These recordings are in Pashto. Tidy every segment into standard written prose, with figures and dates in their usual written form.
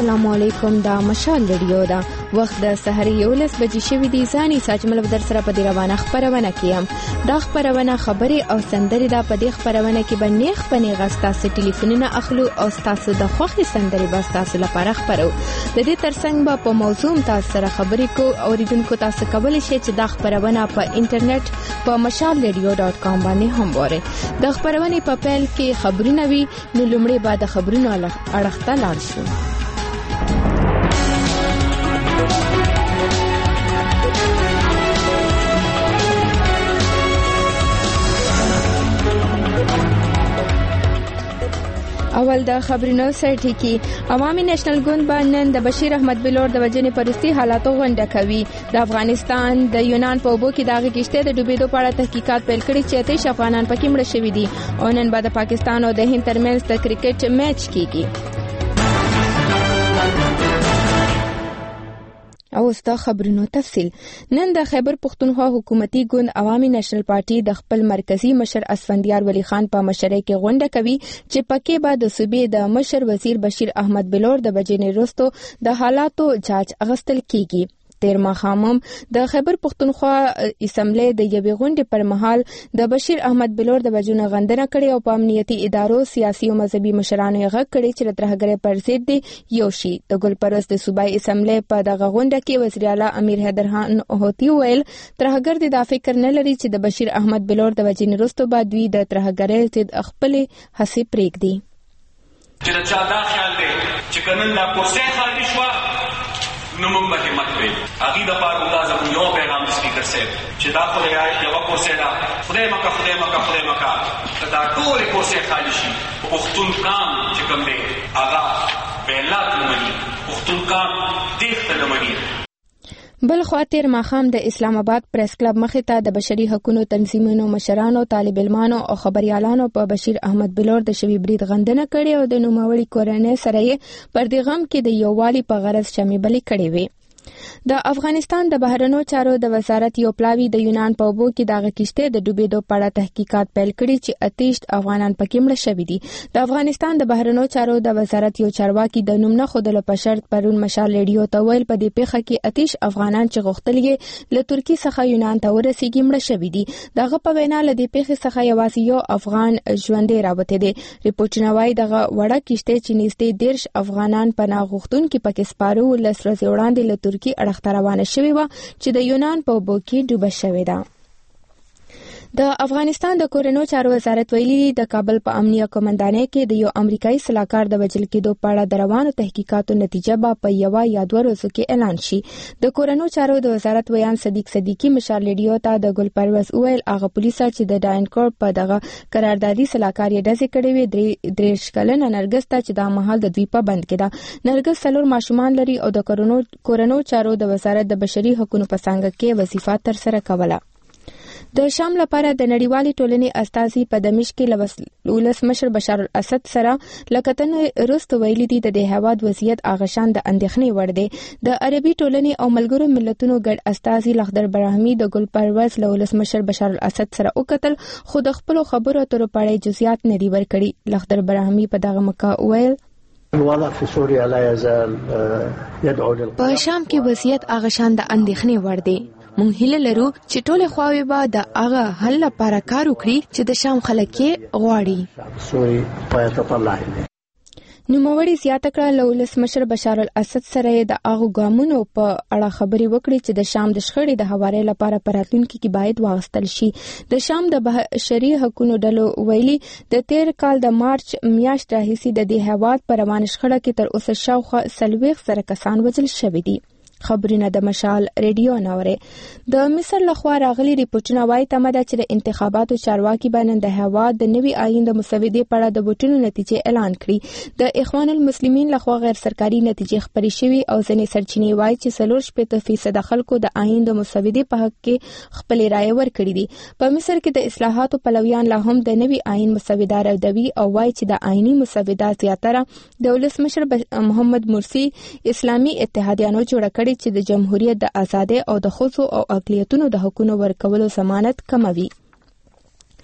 السلام علیکم. دا مشال ریډیو دا وخت د سحر 11 بجې شوې دي. ځاني ساجمل بدر سره په دی روانه خبرونه کیم. دا خبرونه خبري او سندري دا په دې خبرونه کې بنېخ پنې غستا سي ټلیفونونه اخلو او تاسو د خوخي سندري بس تاسو لپاره خبرو. د دې ترڅنګ په موضوع تاسو سره خبري کو اوریدونکو تاسو کولی شئ چې دا خبرونه په انټرنیټ په mashalradio.com باندې هم وره. د خبرونه په پیل کې خبرونه وي نو لومړی بعد خبرونه اړخته لاړ شو. اول د خبرونو سرټی کې عوامي نېشنل ګوند باندې د بشیر احمد بلور د وجنې پرستی حالاتو غونډه کوي. د افغانستان د یونان په اوبو کې دغه کشته د ډوبېدو په اړه تحقیقات پیل کړي چې 30 افغانان پکې مړه شوي دي او نن بعد پاکستان او د هند ترمنځ د کرکټ میچ کیږي. او ستا خبرونو تفصیل. نن د خیبر پختونخوا حکومتي ګوند عوامي نېشنل پارټي د خپل مرکزی مشر اسفندیار ولی خان په مشرۍ کې غونډه کوي چې پکې بعد د صوبې د مشر وزیر بشیر احمد بلور د بجې وروسته د حالاتو جاج اغستل کیږي. تیر ماښام د خیبر پختونخوا اسمبلی د یوې غونډې پر مهال د بشیر احمد بلور د بجونو غندنه کړې او په امنیتي ادارو سیاسي او مذهبي مشرانو یې غږ کړی چې ترهګرۍ پر ضد دی یو شي. د ګلپروس د صوبایي اسمبلی په دغه غونډه کې وزیر اعلی امیر حیدر خان هوتی ویل ترهګر د فکر نه لري چې د بشیر احمد بلور د بجې وروسته بعد دوی د ترهګرۍ ضد خپل هڅې پرېږدي. چې چا دا خیال دی چې کنن لا کوسه خالی شو نو موږ به همت کوي. هغه د پاره الله زموږ یو پیغام سپیکر صاحب چې دا خو یو کوسه دا خدای مکه دا ټول کوسه خالی شي. پختون کام چې کوم دی هغه بیلات لمني پختون کام دیخته لمني. بل خوا تیر ماښام د اسلام آباد پریس کلب مخې ته د بشري حقوقو تنظیمونو مشرانو طالب علمانو او خبريالانو په بشیر احمد بلور د شوی برید غندنه کړې او د نوموړي کورنۍ سره یې پر دې غم کې د یووالي په غرض شمیبلي کړې وي. د افغانستان د بهرنیو چارو د وزارت یو پلاوی د یونان په اوبو کې دغه کشته د ډوبېدو په اړه تحقیقات پیل کړي چې 28 افغانان پکې مړه شوي دي. د افغانستان د بهرنیو چارو د وزارت یو چارواکي د نوم نه خودلو په شرط پرون مشال ریډیو ته ویل په دې پیښه کې 28 افغانان چې غوښتل یې له ترکی څخه یونان ته ورسېږي مړه شوي دي. دغه په وینا له دې پیښې څخه یوازې یو افغان ژوندی راوته دي. ریپورټونه وايي دغه وړه کشته چې نږدې 13 افغانان پناه غوښتونکي پکې سپارو لس ورځې وړاندې له ترکی اړخ روانه شوې و چې د یونان په اوبو کې ډوبه شوې ده. د افغانستان د کورنیو چارو وزارت ویلي د کابل په امنیه قومندانۍ کې د یو امریکایي سلاکار د وژل کېدو په اړه د روانو تحقیقاتو نتیجه به په یو یا دوه ورځو کې اعلان شي. د کورنیو چارو د وزارت ویان صدیق صدیقی مشال ریډیو ته د ګلپروس ویل هغه پولیسا چې د ډاینکور په دغه قراردادي سلاکار یې ډزې کړې وي 3 کلنه نرګس ته چې د مهال د دوی په بند کې ده. نرګس 4 ماشومان لري او د کورنیو چارو د وزارت د بشري حقوقو په څنګه کې وظیفه تر سره کوله. د شام لپاره د نړیوالې ټولنې استازي په دمشق کې ولسمشر بشار الاسد سره لکتنه وروسته ویلي دي د هیواد وضعیت اغشان د اندېښنې وړ دی. د عربي ټولنې او ملګرو ملتونو ګډ استازي لخدر براهمي د ګلپروس له ولسمشر بشار الاسد سره وکتل خو د خپل خبرو اترو په اړه جزئیات نه دی ورکړي. لخدر براهمي په دغه موقع ویل الوضع في سوريا لا يزال يدعو په شام کې وضعیت اغشان د اندېښنې وړ دی. مونږ هیله لرو چې ټول خواوې به د هغه حل لپاره کار وکړي چې د شام خلک یې غواړي. نوموړي زیاته کړه له ولسمشر بشار الاسد سره د هغو ګامونو په اړه خبرې وکړي چې د شام د شخړې د هواري لپاره په راتلونکي کې باید واغستل شي. د شام د بشري حقوقو ډلو ویلي د تیر کال د مارچ میاشت راهیسې د دې هیواد په روان شخړه کې تر اوسه شاوخوا 40 سره کسان وژل شوي دي. خبرونه د مشال ریډیو نوره. د مصر لخوا راغلي ریپورټونه وايي تمه ده چې د انتخاباتو چارواکي باندې د هیواد د نوي آئین د مسودې په اړه د ووټونو نتیجې اعلان کړي. د اخوان المسلمین لخوا غیر سرکاري نتیجې خبرې شوي او ځینې سرچینې وايي چې 40% خلکو د آئین د مسودې په حق کې خپل رائے ورکړي دي. په مصر کې د اصلاحاتو پلویان لا هم د نوي آئین مسوده راوړي او وايي چې د آئینی مسوده زیاتره د ولسمشر محمد مرسی اسلامي اتحادیانو جوړ کړي چې د جمهوریت د ازادۍ او د ښځو او اقلیتونو د حقوقو ورکولو ضمانت کوي.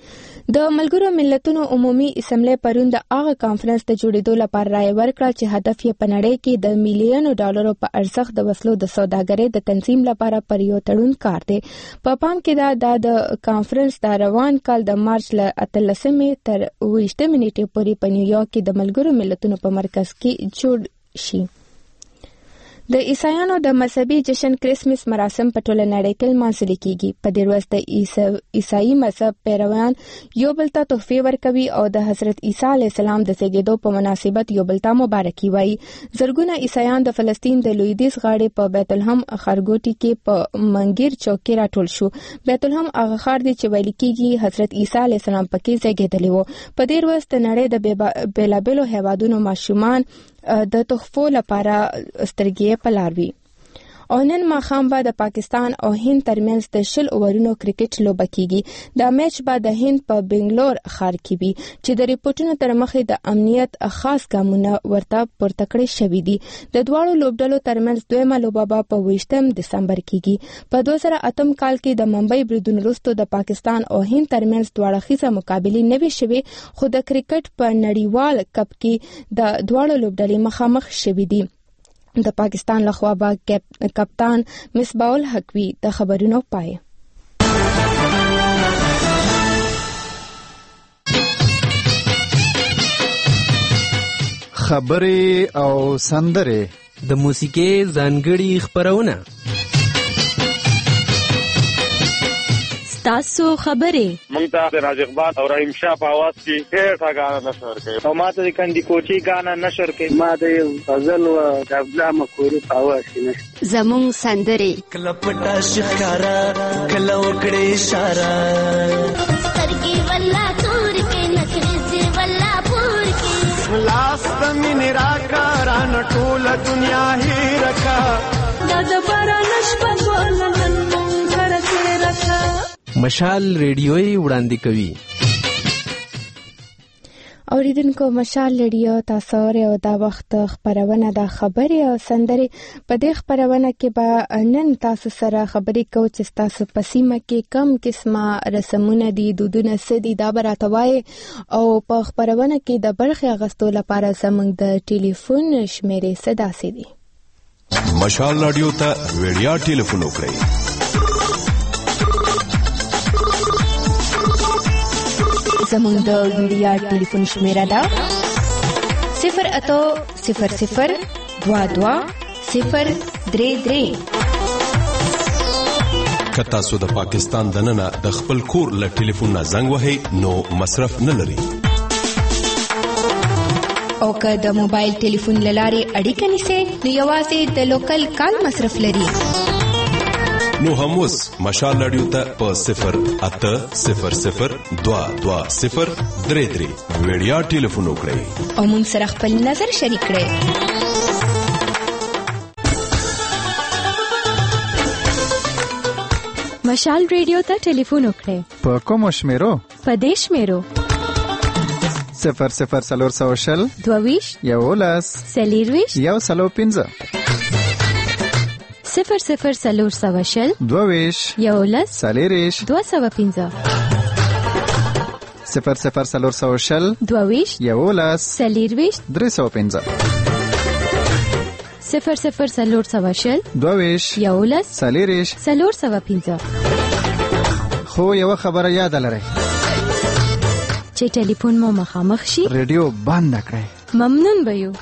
د ملګرو ملتونو عمومي اسمبلی پرون د هغه کانفرنس د جوړېدو لپاره رائے ورکړه چې هدف یې په نړۍ کې د میلیونو ډالرو په ارزښت د وسلو د سوداګرۍ د تنظیم لپاره پر یو تړون کار دی. په پام کې د کانفرنس د روان کال د مارچ له 18 تر 20 نیټې پورې په نیویارک کې د ملګرو ملتونو په مرکز کې جوړ شي. د عیسایانو د مذهبي جشن کریسمس مراسم په ټوله نړۍ کې لمانځل کیږي. په دې ورځ د عیسائی مذهب پیروان یو بل ته تحفې ورکوي او د حضرت عیسی علیه السلام د زیږیدو په مناسبت یو بل ته مبارکي وایي. زرګونه عیسایان د فلسطین د لویدیځ غاړې په بیت لحم ښارګوټي کې په منګیر چوک کې راټول شو. بیت لحم هغه ښار دی چې ویل کیږي حضرت عیسی علیه السلام پکې زیږیدلی و. په دې ورځ د نړۍ د بیلابیلو هیوادونو ماشومان د تحفو لپاره سترګې پلاروي. او نن ماښام به د پاکستان او هند ترمنځ د 10 اوورونو کرکټ لوبه کیږي. دا میچ به د هند په بنگلور ښار کې وي چې د ریپورتونو تر مخې د امنیت خاص ګامونه ورته پورته کړی شوي دي. د دواړو لوبډلو ترمنځ دویمه لوبه به په 20 دسمبر کیږي. په 2008 کال کې د ممبئی بریدونو وروسته د پاکستان او هند ترمنځ دواړه خیزه مقابلې نه وي شوي، خو د کرکټ په نړیوال کپ کې د دواړو لوبډلې مخامخ شوي دي. د پاکستان لخوا به کپتان مصباح الحق وي. د خبرونو پای. خبرې او سندرې د موسیقي ځانګړي خبرونه. تاسو خبرې مونږ ته راز اقبال او رحیم شاه په आवाज کې ډېر غانا نشر کوي او ما ته کندي کوچی غانا نشر کوي. ما د غزل او د عبدالله مکوري په आवाज کې زمون سندرې کله پټا شکارا کله وکړې اشاره سترګې ولا تور کې نکرې ولا پور کې لاس تمن راکا ران ټول دنیا هی رکھا د بارانش په ګولن مونږ سره رکھا. مشال ریډیوي وړاندې کوي. اوریدونکو مشال ریډیو تاسو او دا وخت خبرونه د خبرې او سندرې. په دې خبرونه کې به نن تاسو سره خبرې کوو چې تاسو په سیمه کې کم قسمه رسمونه دي، دودونه سدي دا براتوي او په خبرونه کې د برخه اغستو لپاره زموږ د ټلیفون شمیرې صدا سدي. مشال رادیو ته ویډیا ټلیفون وکړئ. زموږ د ویډیا ټلیفون شمیره ده 08000220033. که تاسو د پاکستان دننه د خپل کور له ټلیفون نه زنګ وهئ نو مصرف نه لري. او که د موبایل ټلیفون لارې اړیکه نیسئ نو یوازې د لوکل کال مصرف لري. نو هم اوس مشال رادیو ته په 08000220033 ویډیا ټلیفون وکړئ او موږ سره خپل نظر شریک کړئ. مشال ریډیو ته ټلیفون وکړئ. په کوم شمیرو؟ په دې شمیرو 00400 22 11 40 105 00400 22 11 40 205 00400 22 11 40 305 00400 22 11 40 405. خو یو خبره یاد لرئ چې ټلیفون مو مخامخ شي ریډیو بند کړئ. ممنون به یو.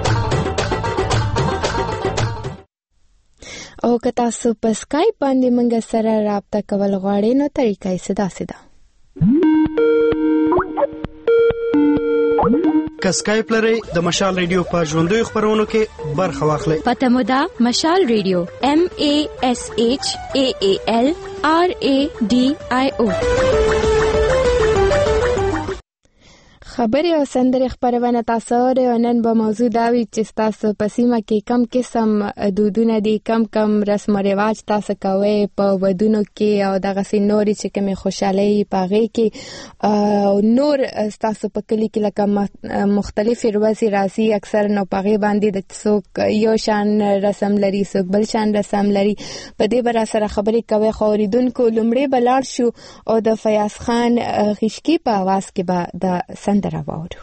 او که تاسو په سکایپ باندې موږ سره رابطه کول غواړئ نو طریقه یې ساده. که سکایپ لرئ د مشال ریډیو په ژوندۍ خبرونو کې برخه واخلئ. پته مو ده مشال ریډیو MASHALRADIO. خبرې او سندرې خپرونه تاسو اورئ او نن به موضوع دا وي چې تاسو په سیمه کې کم قسم دودونه دي، کم رسم او رواج تاسو کوئ په ودونو کې او دغسې نورې چې کومې خوشحالۍ په هغې کې او نور تاسو په کلي کې لکه مختلفې ورځې راځي اکثر نو په هغې باندې د څوک یو شان رسم لري، څوک بل شان رسم لري. په دې به راسره خبرې کوئ. خو اورېدونکو لومړی به لاړ شو او د فیاض خان خشکي په اواز کې به د سندره واورو.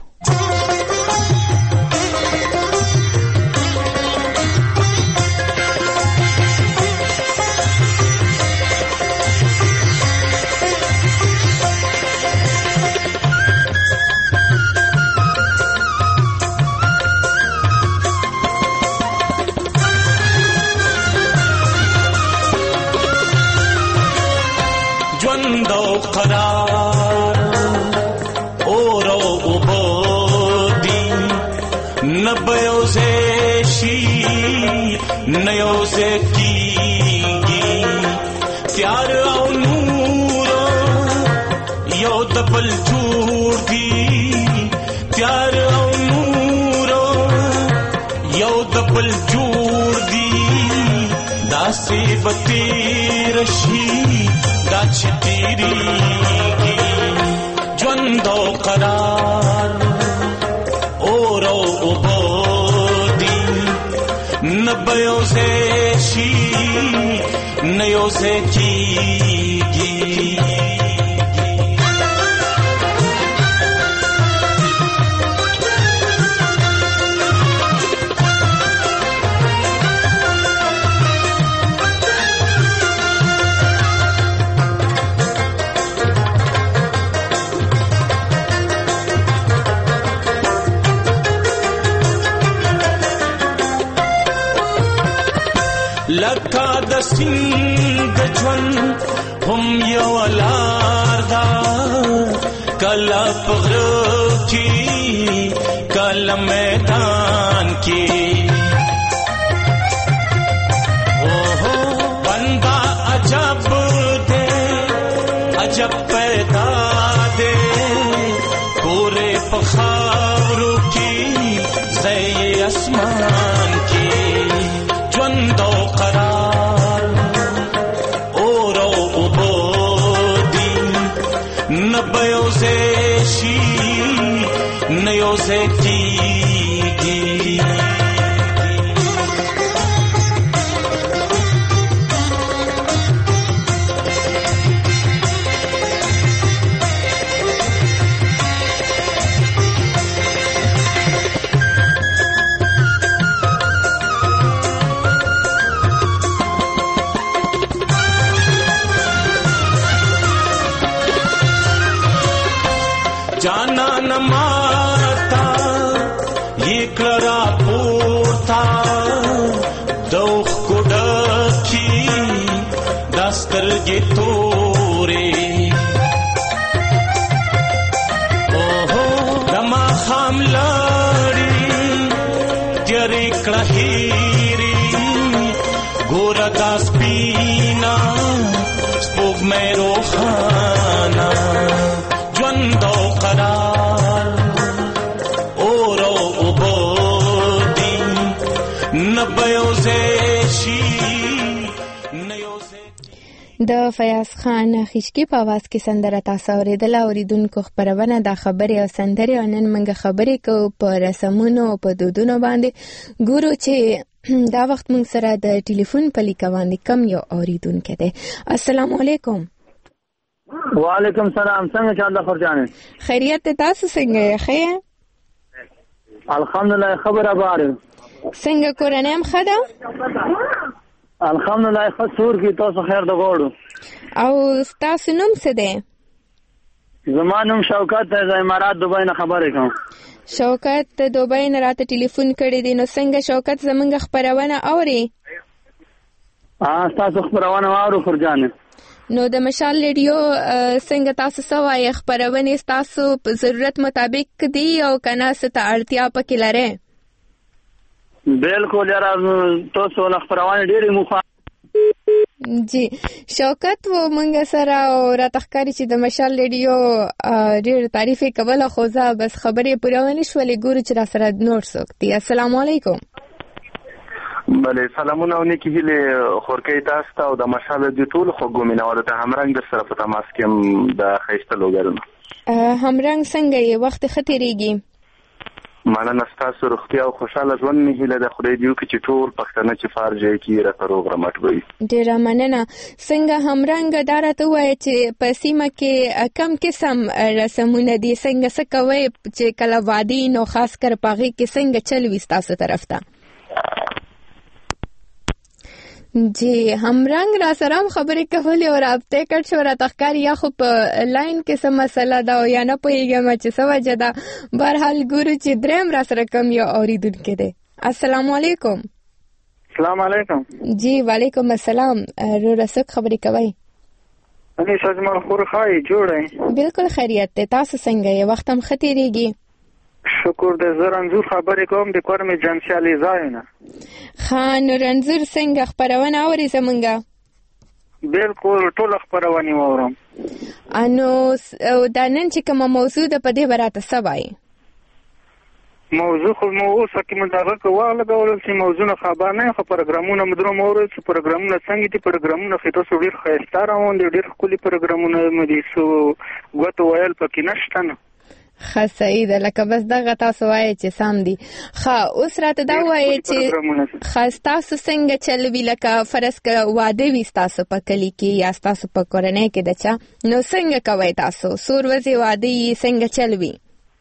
ژوند او قرار اور او عبودی نبیو زیشی نیو زیکیگی پیار او نور یو دبل جوڑ دی پیار او نور یو دبل جوڑ دی داسی بتی رشی دا چتیریگی ژوند او قرار اور او عبودی نبیو زیشی نیو زیکیگی لکا د سنگ ژوند هم یو لار دا کله په غره کې کله میدان کې اوهو بندا عجب دے عجب پیدا دے پورے پخاورو کې زي اسمان کې ژوند او قرار اور او عبودی نبیو زیشی نیو زیکیگی जाना न माता ये करा पोता दोख कुडकी दस्तर ये तोरे ओहो रमा खाम लड़ी तेरे कहीरी गोरा दास पीना स्पोक में रोखाना ژوند او قرار اور او عبودی نبیو زیشی نیو د فیاض خان خشکي په اواز کې سندره تاسو اورېدله. اورېدونکو خپرونه د خبرې او سندرې او نن موږ خبرې کوو په رسمونو او په دودونو باندې. ګورو چې دا وخت موږ سره د ټلیفون په لیکه باندې کم یو اورېدونکی دی. السلام علیکم. وعلیکم سلام. څنګه چل ده خورجانې؟ خیریت ته تاسو څنګه یې؟ ښه الحمدلله. خبره باره څنګه کورنۍ هم ښه ده؟ الحمدلله ښه سور کې تاسو خیر د غواړو. او ستاسو نوم څه دی؟ زما نوم شوکت دی. زه امارات دوبۍ نه خبرې کوم. شوکت دوبۍ نه راته ټلیفون کړی دی. نو څنګه شوکت زموږ خپرونه اوري؟ ستاسو خپرونه اورو خورجانې. نو د مشال ریډیو څنګه تاسو سوای خبرونه تاسو په ضرورت مطابق دي او کنه ست اړتیا پکې لره؟ بالکل یاره تاسو خبرونه ډېرې مخه جی شوکت و منګه سره او را تخکاری چې د مشال ریډیو ډېر تعریف کوله خو زه بس خبرې پوره ونه شولې ګورو چې را سره نور څوک دي. السلام علیکم. بله سلامونه او نیکی هیله خورکې تاسو ته او د مشال د ټول خو ګومیناوله ته همرنګ در سره په تماس کې د خیسته لوګرنه همرنګ څنګه یې وخت ختیریږي؟ مننه ستاسو روغتیا او خوشاله ژوند مې هیله ده خدای دې وکړي چې ټول پښتانه چې فارجه کې راته روغ رمټ وي. ډیره مننه. څنګه همرنګ دا راته وایي چې په سیمه کې کم قسم رسمونه دي څنګه څه کوي چې کله وادي نو خاص کر پاغي کې څنګه چل وي تاسو طرف ته؟ جی همرنګ را سره خبرې کولې او رابطه کړ شو را تخکاری یا خو په لاین کې څه مسله ده او یا نه پوهیږم چې څه وجه ده. بهرحال ګورو چې دریم را سره کم یو اوریدونکو دی. السلام علیکم. السلام علیکم. جی وعلیکم السلام. رو رسک خبرې کوي؟ اني سجمل خور خای جوړه بالکل خیریت ده. تاسو څنګه یې؟ وخت هم ختیریږي. شکر دې زه رنځور خبرې کوم د کور مې جنسیالي ځای نه خان رنځور څنګه خبرونه اوري زمونږه؟ بالکل ټول خبرونه اورم. انو دا نن چې کومه موضوع ده په دې براته څه وایي؟ موضوع خو مو اوس کې مداغه کوله غوړل چې موضوع نه خبر نه خو پروګرامونه مدرو موري چې پروګرامونه څنګه دي پروګرامونه خې تاسو ډیر خسته راوند ډیر خولي پروګرامونه مې سو غوته ویل پکې نشته نه خاصه ده لکه بس دغه تاسو وایي چې سم دي. اوس راته دا وایي چې خاص تاسو څنګه چلوي لکه فرض ک واده وي تاسو په کلی کې یا تاسو په کورنۍ کې دچا نو څنګه کوي تاسو سور وځي واده څنګه چلوي؟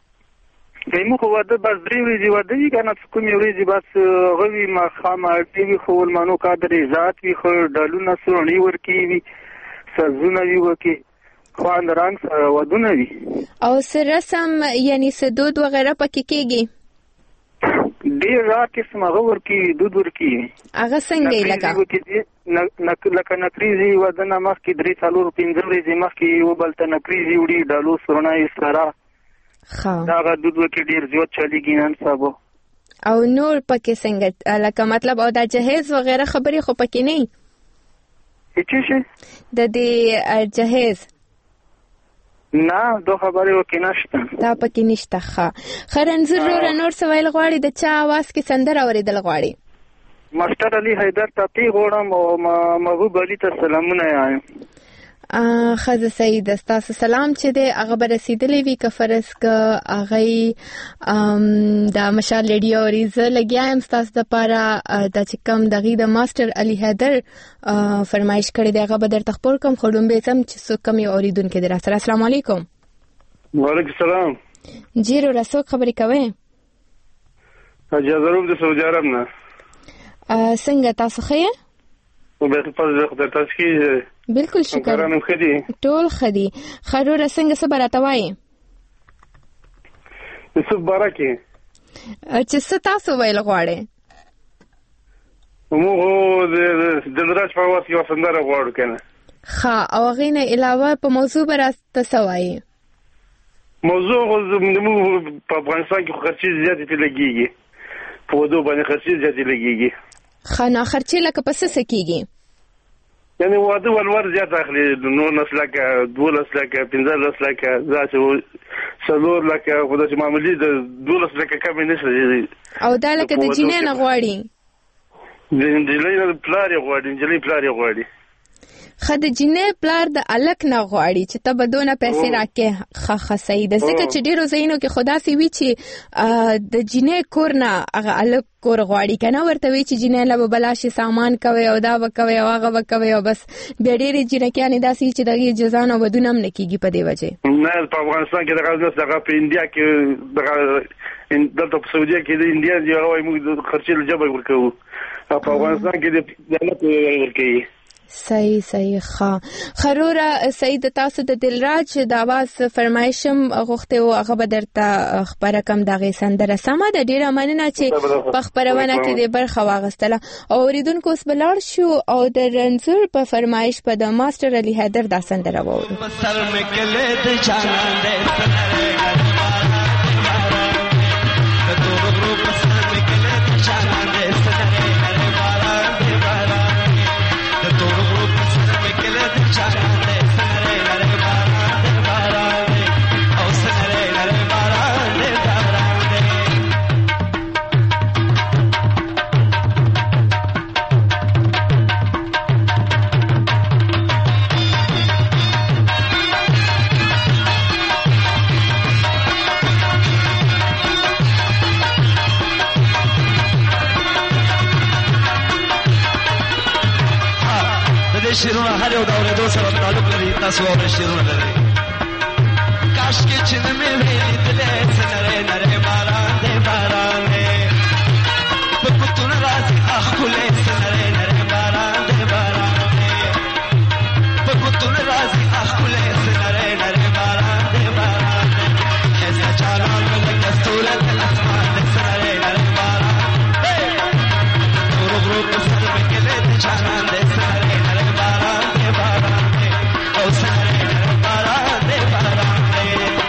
دمو خو واده بس درې ورځې واده وي کنه کومې ورځې بس غوي ما خامه ټي وي خو المانو قادر ذات وي خو ډالونه سورنی ورکی وي سزونه وي وکي خوان رنگ ودونه وي او سر رسم یعنی سدود وغیرہ پکې کېږي ډیر رات کې سمغه ورکی دود ورکی هغه څنګه لګا لکه نکریزي ودنه مخ کې 3-4-5 ورځې مخ کې یو بلته نکریزي وړي ډالو سورنای سره دا دود ورکی ډیر زیات چلیږي نن سبا او نور پکې څنګه لکه مطلب او دا جهیز وغیرہ خبرې خو پکې نه هیڅ شي د دې جهیز نه دو خبرې وکې نشته دا پکې نشته. خرنځور نور سوال غواړي د چا आवाज کې سندره اوریدل غواړي؟ ماستر علي حیدر ته غواړم او محبوب علي ته سلامونه وایم. خزه سید تاسو سلام چې د هغه برسیدلې وی ک فرض ک هغه د مشال ریډیو ریزه لګیایم تاسو د پاره د چکم دغه د ماستر علي حیدر فرمایش کړی دی هغه به در تخپل کوم خړوم به سم چې سو کم اوریدونکو در سره. السلام علیکم. وعلیکم السلام. جیرو رسو خبرې کوي؟ اجازه روب د سعودي عرب نه څنګه تاسو خې؟ به په خاطر تاسو کې بالکل شکر ټول خدي خرور څنګه صبرته وای څه برکه چې څه تاسو ویل غواړي مو د دراج په واسطه یو سندره غواړو کنه او غینه علاوه په موضوع براسته سوای موضوع مو په افغانستان کې خرچي زیاتې لګيږي په ودو باندې خرچي زیاتې لګيږي خنا خرچي لکه پس سکیږي یعنی واده ولور زیات اخلي نو نسلکه 2 لسلکه 15 لسلکه ذات سلور لکه خدای چې معمولی د 2 لسلکه کم نشي او دا لکه د جنین غواړي د جنین پلار غواړي خد جنې پلار د الک نه غواړي چې ته بدونه پیسې راکې خاصه ده ځکه چې ډیرو زینو کې خدا سي وی چې د جنې کور نه هغه الک کور غواړي کنه ورته وی چې جنې له بلاشي سامان کوي او دا وکوي او هغه وکوي او بس د ډېرې جنکیانې داسې چې دغه جزانه بدونه هم نکېږي په دې وجه نه په افغانستان کې دغه په انډیا کې دلته په سعودي کې د انډیا دی هغه موږ خرچې لجبه ورکو په افغانستان کې د دولت ورکوي صحیح خرورا سید تاسو د دلراج د आवाज فرمایشم غوښته او هغه بدرته خبره کم دغه سندره سم د ډیره مننه چې په خبرونه کې د برخه واغستله او اوریدونکو اوس بلار شو او د رنځور په فرمایش په د ماستر علي حیدر د سندره وورو ښکلي شعرونه هر یو د اورېدو سره تعلق لري تاسو واورئ شعرونه لري کاشکې چې نه مې وې لیدلی څه نری نری باران دی باران دی په ګوتونه راځي ښکلی څه نری نری باران دی باران دی په ګوتونه راځي ښکلی څه نری نری باران دی باران دی ښایسته جانان مې لکه ستوری د اسمان دی څه نری نری باران دی غرو غرو په سر مې کلی د جانان دی څه نری نری باران دی باران دی او څه نری نری باران دی باران دی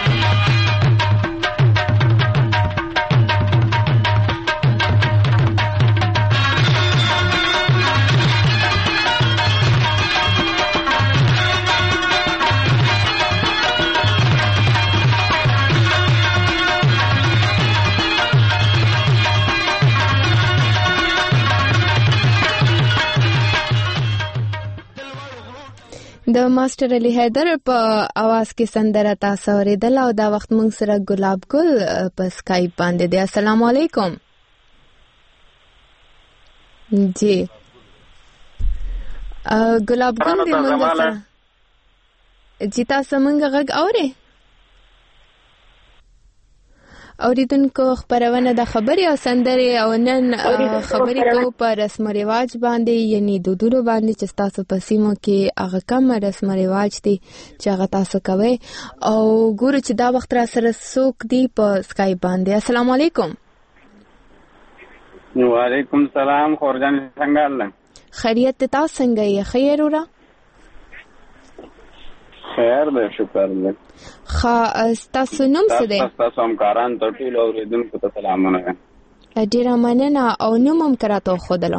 د ماستر علي حیدر په आवाज کې سندره تاسو اوریدل او دا وخت موږ سره ګلاب ګل په سکایپ باندې دی. السلام علیکم. جی ګلاب ګل دې موږ سره جی تاسو موږ غږ اورئ اوریدونکو خبرونه د خبري او سندري او نن خبري کو پر رسم رواج باندې یعنی دودونو باندې چې تاسو په سیمو کې هغه کوم رسم رواج دي چې هغه تاسو کوي او ګورو چې دا وخت را سره څوک دی په سکایپ باندې. السلام علیکم. وعلیکم السلام. خورجان څنګه الله خیریت تاسو څنګه یې خیر وره خیر به شکر دې تاسو نوم څه دی؟ تاسو همکاران ته ټول اوریدونکو ته سلامونه. ډیره مننه او نوم هم کراته خودلو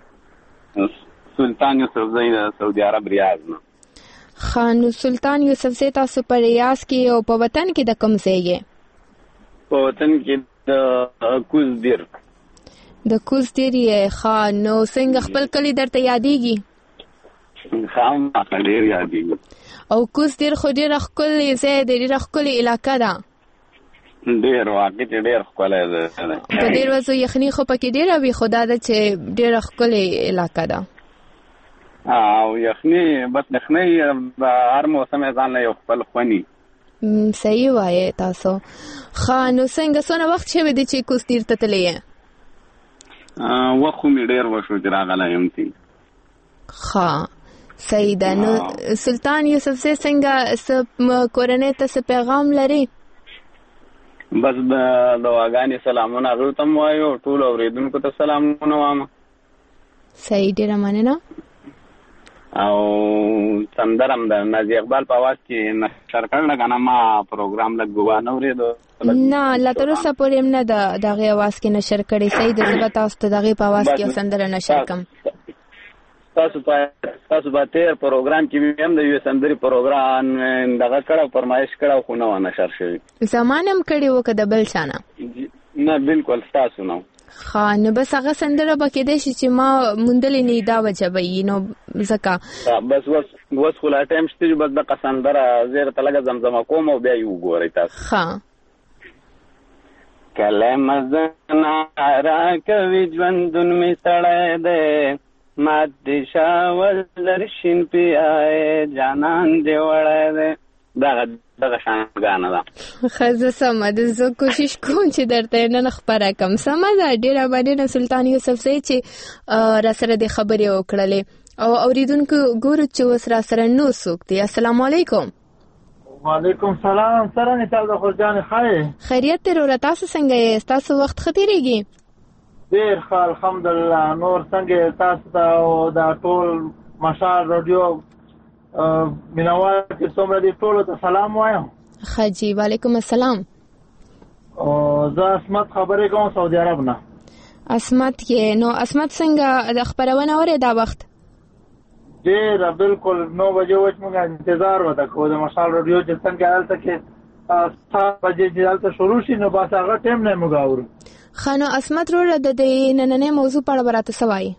سلطان یوسف زئی د سعودي عرب ریاض نه. خان سلطان یوسف زئی تاسو په ریاض کې او په وطن کې د کوم ځای یې؟ په وطن کې د کوزدیر. د کوزدیر یې. خان نو څنګه خپل کلی درته یادېږي؟ خام ډېر یادېږي. او کوزدیر خو ډېر ښکلی ځای دی، ډېر ښکلی علاقه ده. ډېر واقعي ډېر ښکلی ده. په ډېر ورځو یخني خو پکې ډېره وي خو دا ده چې ډېره ښکلې علاقه ده. او یخني بس یخني هر موسم یې ځان له یو خپل خوندي. صحیح وایې تاسو. ښه نو څنګه څونه وخت شوی دی چې کوزدیر ته تللی یې؟ وخت خو مې ډېر وشو چې راغلی یم تي. ښه صحیح ده. نو سلطان یوسف زئی څنګه کورنۍ ته څه پیغام لري؟ بس د دعاګانې سلامونه هغوی ته م وایو ټولو اورېدونکو ته سلامونه وایم. صحیح ډېره مننه. او سندره هم د نازي اقبال په اواز کې نشر کړله که نه ما پروګرام لږ ګواه نه اورېدو. نه لا تر اوسه پورې هم نه د هغې اواز کې نشر کړی. صحیح ده زه به تاسو ته د هغې په اواز کې یو سندره نشر کړم. تاسو په تیر پروګرام کې هم د یوې سندرې پروګرام دغه کړه فرمایش کړه خو نه وه نشر شوي. زمان هم کړی و که د بل چا نه؟ نه بالکل ستاسو نه. ښه نو بس هغه سندره به کېدی شي چې ما موندلې نه دا وجه به وي نو ځکه بس اوس خو لا ټایم شته چې بس دغه سندره زه درته لږه زمزمه کوم او بیا یې وګورئ تاسو. ښه کله مزنه راکوي ژوندون مې سړی دی مات دې شاول لرشین پیای جانان دې وړی دی. دغه شان ګانه ده. ښه زه سمه ده زه کوشش کوم چې درته نن خپره کړم. سمه ده ډېره مننه سلطان یوسف زئی چې راسره دې خبرې وکړلې او اورېدونکو ګورو چې اوس راسره نور څوک دی. السلام علیکم. وعلیکم سلام. څرنګه چل ده خورجانې ښه خیریت دی وروره تاسو څنګه یې؟ ستاسو وخت ښه تېرېږي؟ ډېر ښه الحمدلله. نور څنګه تاسو ته او دا ټول مشال راډیو مینوال چې څومره دي ټولو ته سلام وایم. ښه جي وعلیکم السلام. زه عصمت خبرې کوم سعودي عرب نه. عصمت یې. نو عصمت څنګه د خبرونه اورې دا وخت؟ ډېره بالکل 9 بجې وچ موږ انتظار وته کوو د مشال راډیو چې څنګه هلته کې 7 بجې چې هلته شروع شي نو بس هغه ټایم نه موږ اورو. ښه نو عصمت وروره د دې نننۍ موضوع په اړه به راته څه وایي؟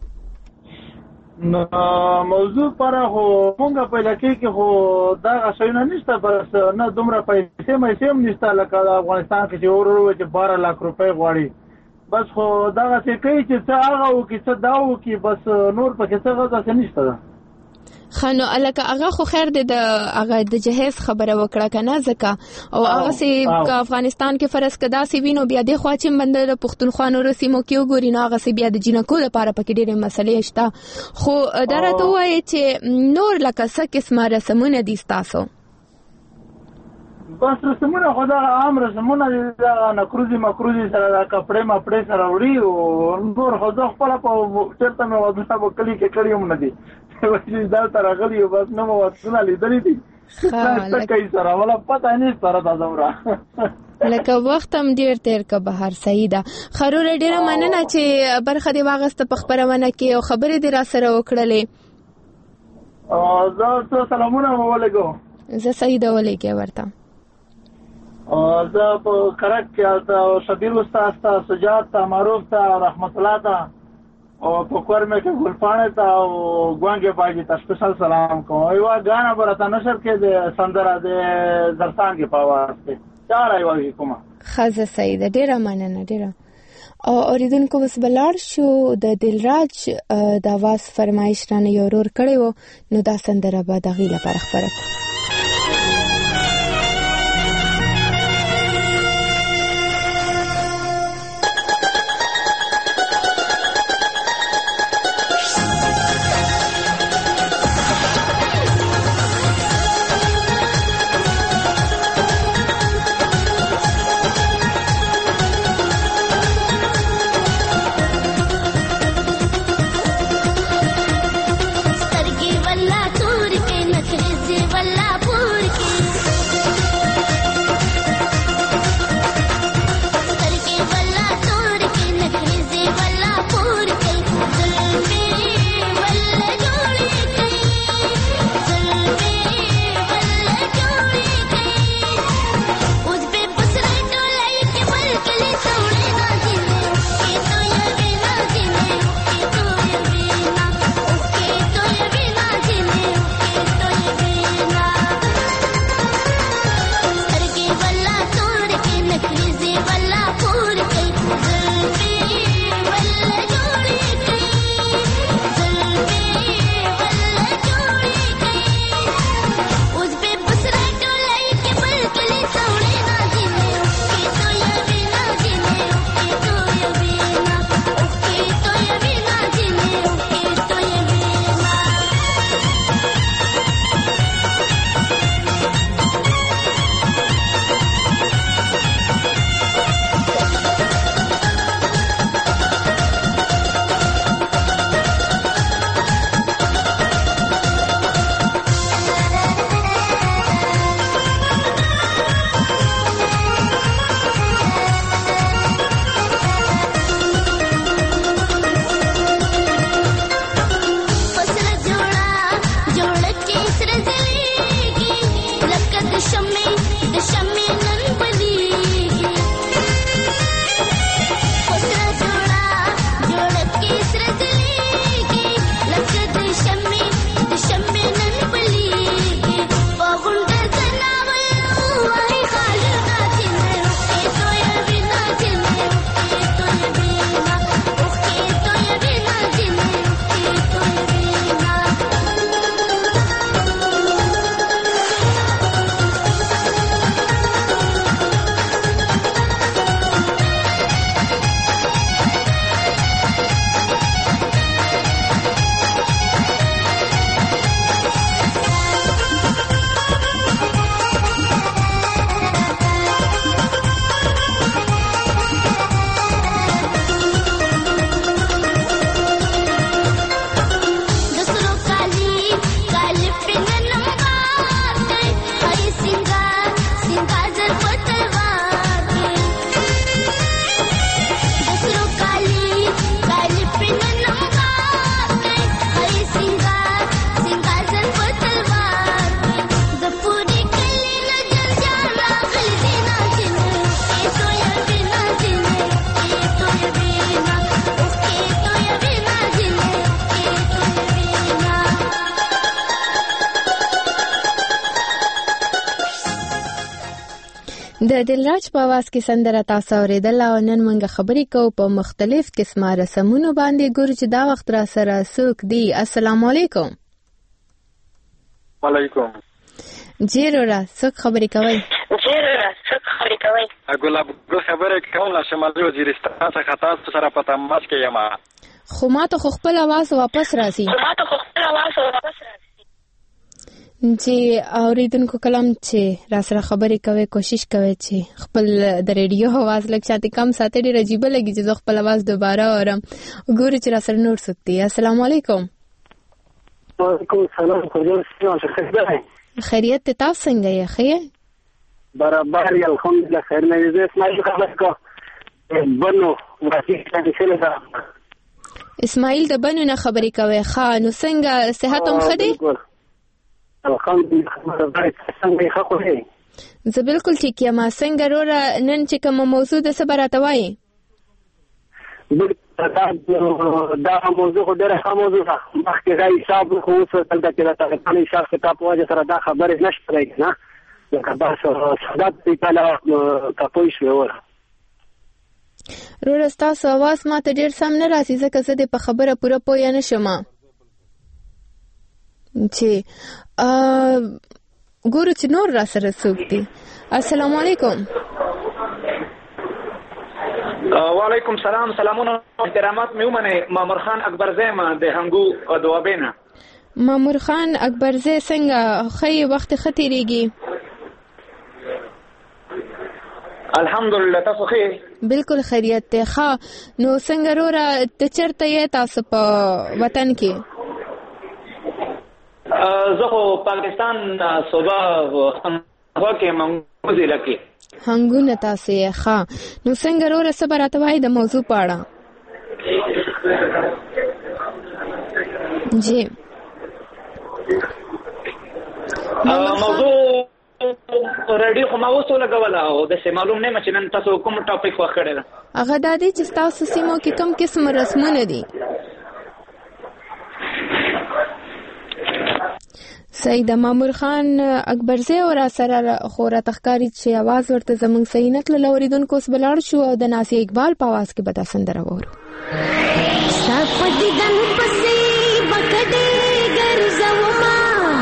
موضوع پر خو مونږ په علاقې کې خو دغه شیونه نشته بس نه دومره پیسې مېسې هم نشته لکه د افغانستان کې چې ورور چې 12 لک روپۍ غواړي بس خو دغه څه کوي چې څه هغه وکړي څه دا وکړي بس نور پکې څه غوښتنه نشته ده. خنو الکه هغه خو خیر د هغه د جهیز خبره وکړه کنه ځکه او هغه سي افغانستان کې فرض کدا سی وینو بیا د خواچم بندر پښتونخوا نور سیمو کې وګوري نو هغه سي بیا د جنکو لپاره پکې ډېرې مسلې شته خو درته وایي چې نور لکه څه قسمه رسمونه دي تاسو بس رسمونه خدا عام رسمونه دا نکروزي مکروزي سره دا کپڑے مپړې سره وړي او نور خدا خپل په چرته مې ودونه وکړي کې کړیوم نه دي چې دا تر غلي بس نو وڅونه لیدلې دي څه کوي سره ولا پته نه سره دا زمرا لکه وخت هم ډیر تیر که بهر سعیده خرور ډیره مننه چې برخه دی واغست په خبرونه کې او خبرې دی را سره وکړلې او زه سلامونه ولیکم زه سعیده ولیکم ورته او زه په کرک کې او شبیر استاد ته سجاد ته معروف ته رحمت الله ته او په کورمه کې ګلپانه ته او ګوانګه باجی ته سپیشل سلام کوم یو غانا برته نشر کې د سندره د درسان کې پاواسته چاره یو کومه خزه سعیده ډیره مننه ډیره او اوریدونکو بس بلار شو د دلراج د आवाज فرمایش رانه یو ورور کړي وو نو دا سندره به د غیله پر خبره د دلراج په आवाज کې سندره تاسو اوریدل او نن موږ خبرې کوو په مختلف قسمه رسمونو باندې ګورو چې دا وخت را سره څوک دی. السلام علیکم. وعلیکم. جی رورا څه خبرې کوي؟ ګلاب ګل خبره کوم شمالي وزیرستان څخه تاسو سره په تماس کې یم. خو ما ته خپل आवाज واپس راځي. چې اوریدونکو کلام چې را سره خبرې کوي کوشش کوي چې خپل د ریډیو आवाज لږ شاته کم ساتي. ډېر عجیب لګي چې خپل आवाज دوباره اورم. وګورئ چې را سره نور سکتی. السلام علیکم. وعلیکم السلام. خیریت ته تاسو څنګه یې؟ ښه برابر یې الحمدلله. خیر نه دې اسماعیل خبر کو بنو ورته څه ده؟ اسماعیل د بنو نه خبرې کوي. ښه نو څنګه صحت هم ښه دی؟ الحمدلله. څنګه ښه خو دی؟ زه بالکل ټیک یم. څنګه وروره نن چې کومه موضوع د څه به راته وایي؟ دا موضوع خو ډېره ښه موضوع ده. مخکې دا حساب خو اوس دلته کې د طالبانو حساب کتاب په وجه سره دا خبرې نشته دی که نه لکه دا سادات دی کله کپوی شوې وره. وروره ستاسو اواز ما ته ډېر سم نه راځي ځکه زه دې په خبره پوره پوه نه شم. چې ګورو چې نور را سره څوک دي. السلام علیکم. وعلیکم سلام. سلامونه احترامات مې ومنئ. مامور خان اکبرزی ما د هنګو دوابې نه. مامور خان اکبرزی څنګه ښه وخت ښه تېرېږي؟ الحمدلله. تاسو ښه؟ بالکل خیریت دی. ښه نو څنګه وروره ته چېرته یې تاسو په وطن کې؟ زه خو پاکستان صوبه هوا کې منګو ضلع کې. هنګونه تاسو یې. ښه نو څنګه وروره څه به راته وایي د موضوع په اړه؟ جی موضوع ریډیو خو ما اوس ولګوله او داسې معلوم نه یم چې نن تاسو کوم ټاپک خوښ کړی ده. هغه دا دی چې ستاسو سیمو کې کوم قسم رسمونه دي؟ سید مامور خان اکبرزی او را سره خو راته ښکاري چې اواز ورته زموږ صحیح نه تللی. اورېدونکو اوس به لاړ شو او د ناسیه اقبال په اواز کې به دا سندره واورو. ستا په دیدن پسې به کډې ګرځومه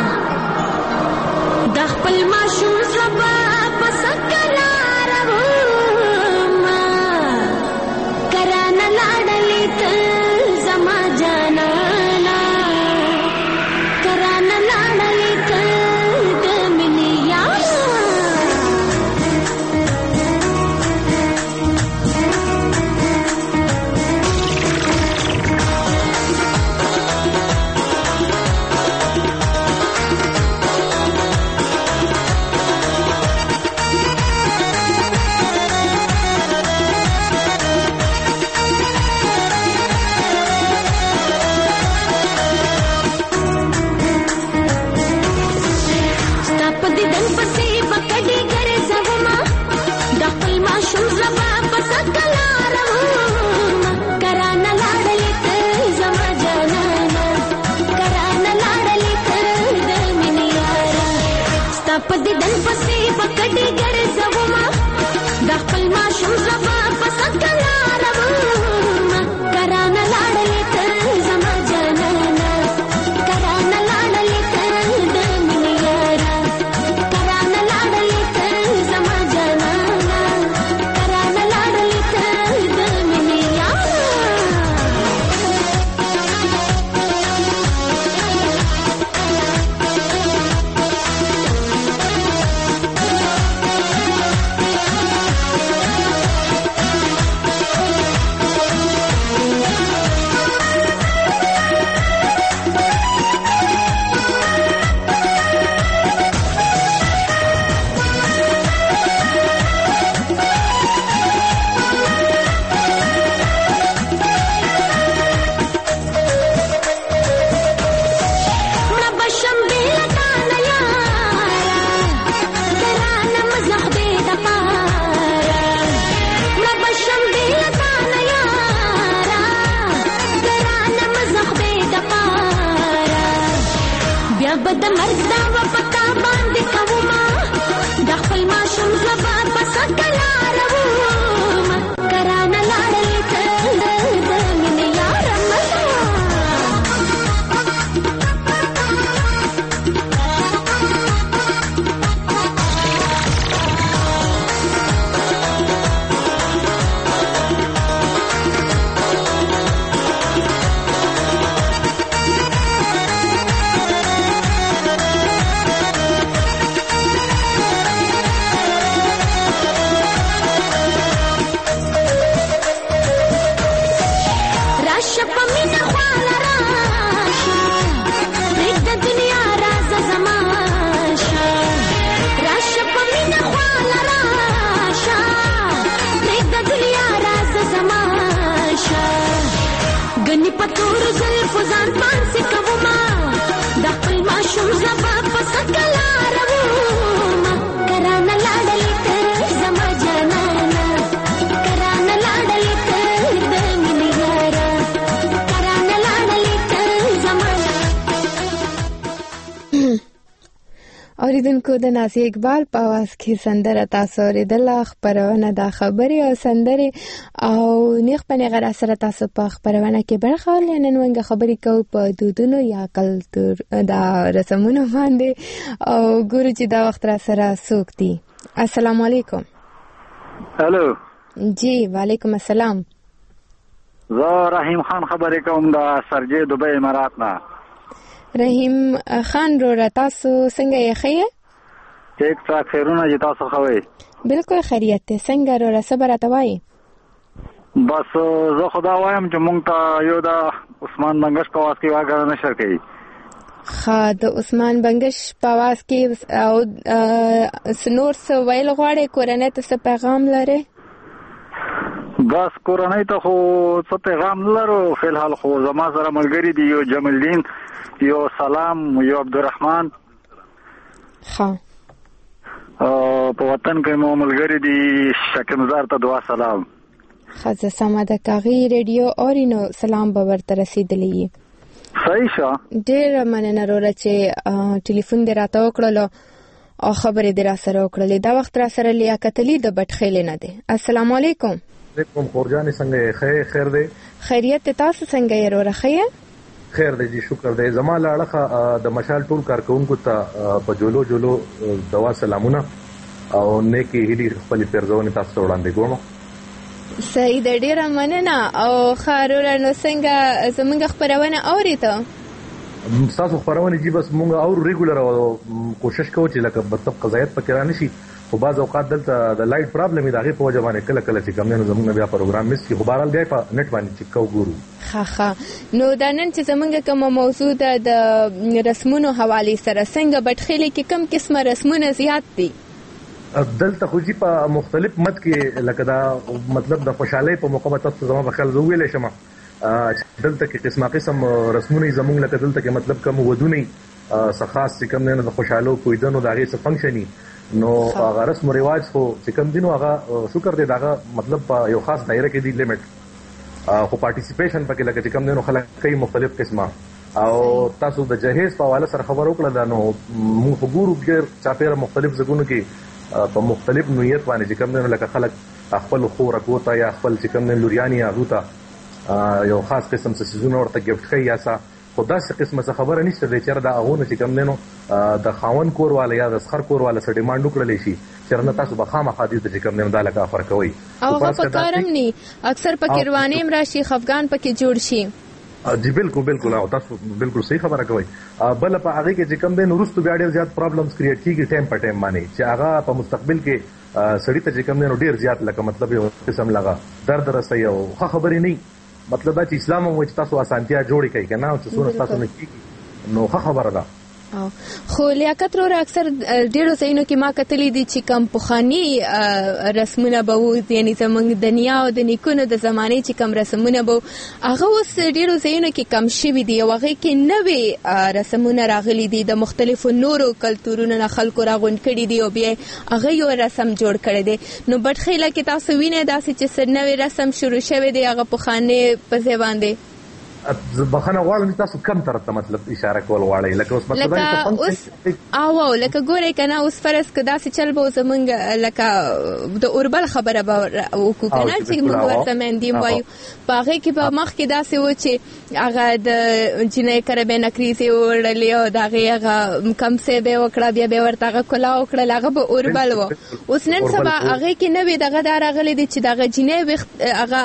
د خپل ماشوم زړه به په سکه لارومه کرانه لاړلې ته زما جانانه کرانه لاړلې ته د مینې یاره اوریدونکو د نازیه اقبال په اواز کې سندره تاسو اوریدله. خپرونه د خبرې او سندرې او نیغ په نیغه را سره تاسو په خپرونه کې برخه واخلئ. نن موږ خبرې کوو په دودونو یا کلتور د رسمونو باندې او ګورو چې دا وخت را سره څوک دي. السلام علیکم. هلو. جی وعلیکم السلام. زه رحیم خان خبرې کوم د سرجې دوبۍ امارات نه. رحیم خان رو تاسو څنګه یې خیر؟ ټیک ټاک خیرونه چې تاسو خوي؟ بالکل خیریت ته. څنګه رو صبر اتوای؟ بس زه خدا وایم چې مونږ ته یو د عثمان بنگش په واس کې واګه نشر کوي. خا د عثمان بنگش په واس کې او سنور سو ویل غواړي کورنۍ ته څه پیغام لري؟ بس کورنۍ ته خو څه پیغام لرو، فلحال خو زما سره ملګری دی یو جمال الدین، یو سلام، یو عبدالرحمن. ها په وطن کې مو ملګری دی شکمزار ته دعا سلام. خزه سما د کاغی ریډیو اورینو سلام به ورته رسیدلی. صحیح شه. ډیر مننه وروره چې ټلیفون دې راته وکړلو او خبرې دې را سره وکړلې. دا وخت را سره لیاقت علي د بټخیل نه دی. السلام علیکم. علیکم خورجان څنګه خیر دی؟ خیریت تاسو څنګه یې وروره؟ خیر دی جی شکر دی. زما لاړه د مشال ټول کارکونکو ته په جولو دوا سلامونه او نیکی هیلي خپل پیرزونه تاسو وړاندې کوم. صحیح د ډیره مننه او خاروره نو څنګه زمونږ خبرونه اوري ته؟ تاسو خبرونه جی بس مونږ اور ریګولر کوشش کوو چې لکه مطلب قضایت پکې را نشي، خو بعض اوقات دلته د لایټ پرابلم دی هغه په وجه باندې کله چې کوم نه زمونږ بیا پروګرام مس کی خو بهرحال بیا په نت باندې چک وګورو. ها نو دا نن چې زمونږ کوم موضوع ده د رسمونو حواله سره څنګه بټخیلي کې کم قسمه رسمونه زیات دي؟ دلته خو جی په مختلف مت کې لکه دا مطلب د خوشحالۍ په موقع تاسو زما په خیال ویلې شمه دلته کې قسم رسمونه زمونږ لکه دلته کې مطلب کوم ودونی خاص چې کوم نه د خوشحالو کویدنو د هغه څه فنکشني نو هغه رسم او رواج خو چې کوم دینو هغه شکر دې داغه مطلب یو خاص دایره کې دی لیمټ خو پارټیسیپیشن پکې لکه چې کوم دینو خلک کوي مختلف قسمه او تاسو د جهیز په حواله سره خبر وکړه دا نو موږ وګورو چې چاپیره مختلف ځګونو کې په مختلف نوعیت باندې چې کوم دینو لکه خلک خپل خور کوتا یا خپل چې کوم دینو لوريانی هغه یو خاص قسم څه سيزونه ورته گیفت کوي یا څه خدا څه قسمه څه خبره نشته چې دا هغه چې کوم دینو د خاون کور والا یا د سخر کور والا سره ډیماند وکړل شي چې نه تاسو به خامخا دې چې کوم دینو دا لکه افر کوي او په کارم ني اکثر پکې روانیم راشي خفغان پکې جوړ شي. جی بالکل او تاسو بالکل صحیح خبره کوي. بل په هغه کې چې کوم دین ورستو بیا ډیر زیات پرابلمز کریټ کیږي ټایم په ټایم باندې چې هغه په مستقبل کې سړی ته چې کوم دین ډیر زیات لکه مطلب یو قسم لگا درد رسي او خبرې نه مطلب دا چې اسلام مو چې تاسو اسانتیا جوړی کوي کنه چې څونه تاسو نه کیږي نو خبره ده. خو لیاقت رو اکثر ډیرو ځایونو کې ما کتلی دي چې کم پخوانی رسمونه به وو یعنی زمونږ د نیا او د نیکونو د زمانه چې کم رسمونه به هغه اوس ډیرو ځایونو کې کم شوي دي او هغه کې نوې رسمونه راغلي دي د مختلفو نورو کلتورونو نه خلکو راغونډ کړي دي او بیا هغه یو رسم جوړ کړي دي. نو بټخیله کې تاسو وینئ داسې چې نوې رسم شروع شوی دی هغه پخوانی په ځای باندې بخنه غواړم تاسو کم طرف ته مطلب اشاره کول غواړئ لکه اوس مطلب اوس او لکه ګورئ کنه اوس فرض کدا چې چل به زمونږ لکه د اوربل خبره به وکړو کنه چې موږ ورته مندیم وایو باغې کې به مخ کې داسې و چې هغه د جنې کربه نکریزي وړلې او دغه کم څه به وکړه بیا به ورته هغه کلا وکړه هغه به اوربل و. اوس نن سبا هغه کې نوې دغه راغلي دي چې دغه جنې هغه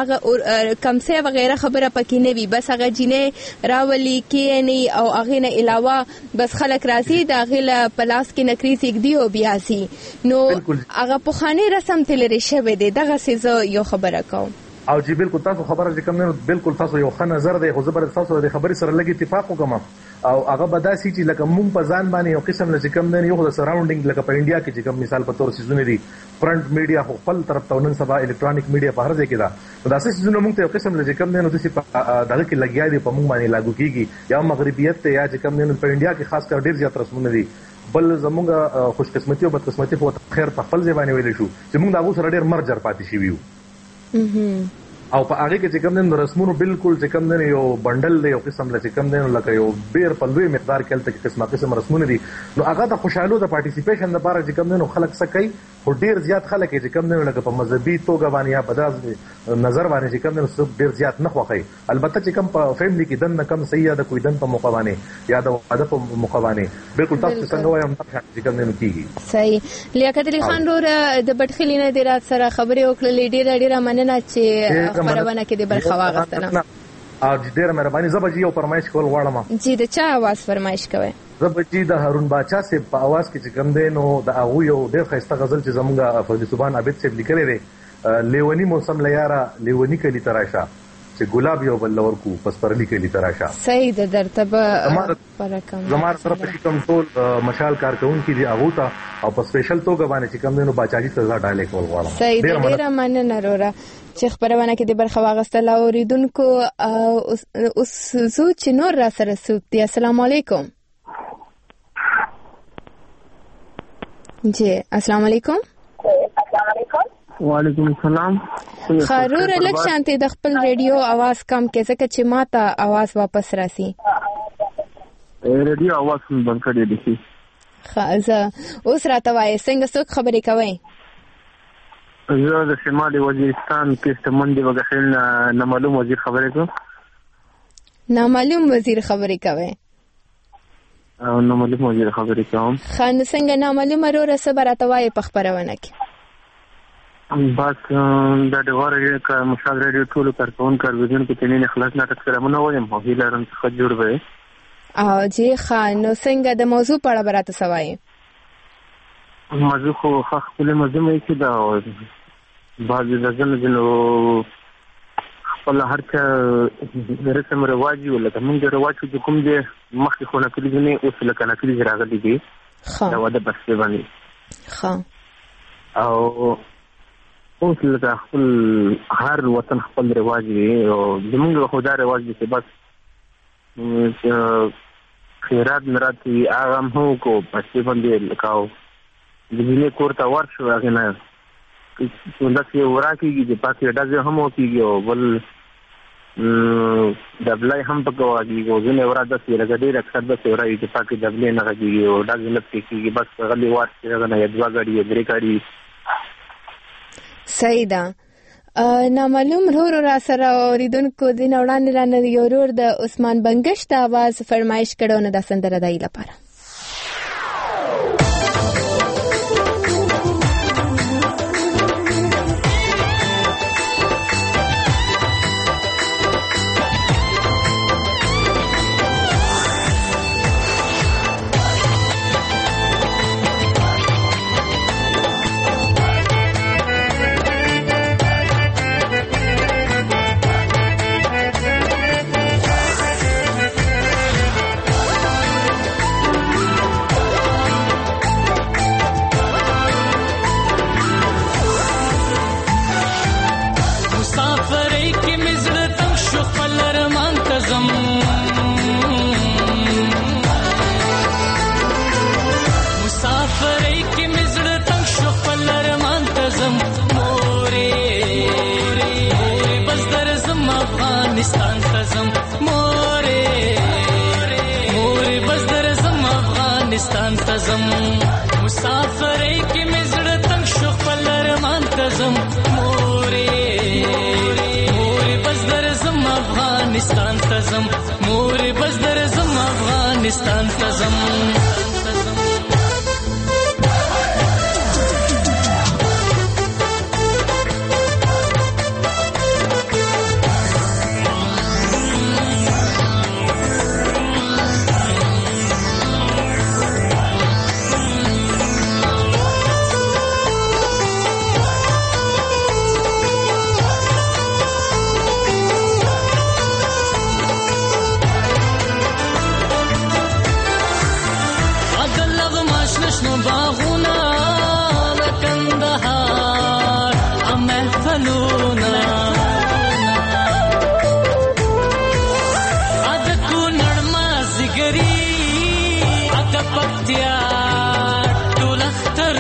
کم څه وغیرہ خبره پکې نه وي بس هغه جنې راولي کې نه او هغه نه علاوه بس خلک راځي د هغه پلاس کې نکریز یګدي او بیاسي نو هغه په خانه رسم تلری شوی دی دغه څه یو خبره کوم. او جی بالکل تاسو خبره چې کوم نه بالکل تاسو یو ښه نظر دی خو زبر تاسو د خبرې سره لګي اتفاق وکم او هغه بداسي چې لکه مونږ په ځان باندې یو قسم لږ کم نه یو د سراوندینګ لکه په انډیا کې چې کوم مثال په تور سيزونه دي فرنٹ میډیا خو خپل طرف ته نن سبا الکترونیک میډیا په هر ځای کې دا داسې سيزونه مونږ ته یو قسم لږ کم نه د دغه کې لګیا دي په مونږ باندې لاګو کیږي یا مغربیت ته یا چې کوم نه په انډیا کې خاص کر ډیر زیات رسمونه دي بل زمونږ خوش قسمتي او بد قسمتي په خیر په خپل ځای باندې ویل شو چې مونږ دا اوس ډیر مرجر پاتې شي ویو او په هغه کې چې کوم دین رسمونو بالکل چې کوم دین یو بندل دی یو قسم له چې کوم دین لکه یو بیر په لوی مقدار کې تل قسمه قسم رسمونه دي نو هغه د خوشحالو د پارټیسیپیشن لپاره چې کوم دین خلک سکي خو ډیر زیات خلک چې کوم دین لکه په مذهبي توګه باندې یا په داس نظر باندې چې کوم دین ډیر زیات نه خوخي البته چې کوم په فیملی کې دن کم صحیح ده کوئی دن په موقع باندې یا د واده په موقع باندې بالکل تاسو څنګه وایم چې کوم دین کیږي صحیح لیاقت علي خان رور د بټخلینه د رات سره خبرې وکړلې ډیره مننه چې خبرونه کې د برخه واغستنه او ډیره مهرباني زبجی او فرمایش کول غواړم جی د چا आवाज فرمایش کوي زبجی د هارون باچا سے په आवाज کې چې کوم دین او د هغه یو ډیر خسته غزل چې زمونږ فضل سبحان عابد سے لیکلې ده لیونی موسم لیارا لیونی کلی تراشا چې ګلاب یو بل ورکو پس پرلی کلی تراشا صحیح ده درته پرکم زمار سره په کوم ټول مشال کارکون کې دی هغه ته او په سپیشل توګه باندې چې کوم دینو باچاجي سزا ډالې کول غواړم صحیح ډیره مننه رورا چې خبرونه کې د برخه واغستل اوریدونکو اوس زو چې نور را سره سوت دی السلام علیکم جی السلام علیکم وعلیکم السلام خرور لک شانته د خپل ریډیو आवाज کم کې ځکه چې ماته आवाज واپس راسي ریډیو आवाज بند کړی دی خازه اوس راته وای څنګه څوک خبرې کوي زه د شمالي وزیرستان کې سمندي وغخل نه معلوم وزیر خبرې کوم نامعلوم وزیر خبرې کوي او نامعلوم وزیر خبرې کوم خان څنګه نامعلوم رور سره راته وای په خبرونه کې بس د ډواره کې مشال ریډیو ټول کارکون کارویدون کې تنين اخلاص ناټک سره مونږ وایم هو هیلارم څخه جوړ وې او جی خان نو څنګه د موضوع په اړه براته سوای موضوع خو خپل موضوع مې کې دا بعض د ځنو خپل هر څه رسم رواج ولته موږ رواج چې کوم دې مخکې خو نه کړی نه اوس لکه نه کړی راغلي دي دا وده بس باندې ها او اوس لکه خپل هر وطن خپل رواج دی او زمونږ خو دا رواج دی چې بس خیرات مراتي هغه هم هو کو پسې باندې لکاو د دې کورته ورشو هغه نه څنګه چې ورکیږي د پاتې ډازه هم وکیږي او بل دبلای هم پکواږي او ځنه وراده چې لګډې رکھد به ورایي چې پاتې دبلې نه راځي او ډازه نه کیږي بس غلي ورته هغه نه یدوا غړي درې غړي سیدا نامعلوم رور را سره اوریدونکو دین وړاندې رانه یو رور د عثمان بنگش د आवाज فرمایش کړو نه د سندره دای لپاره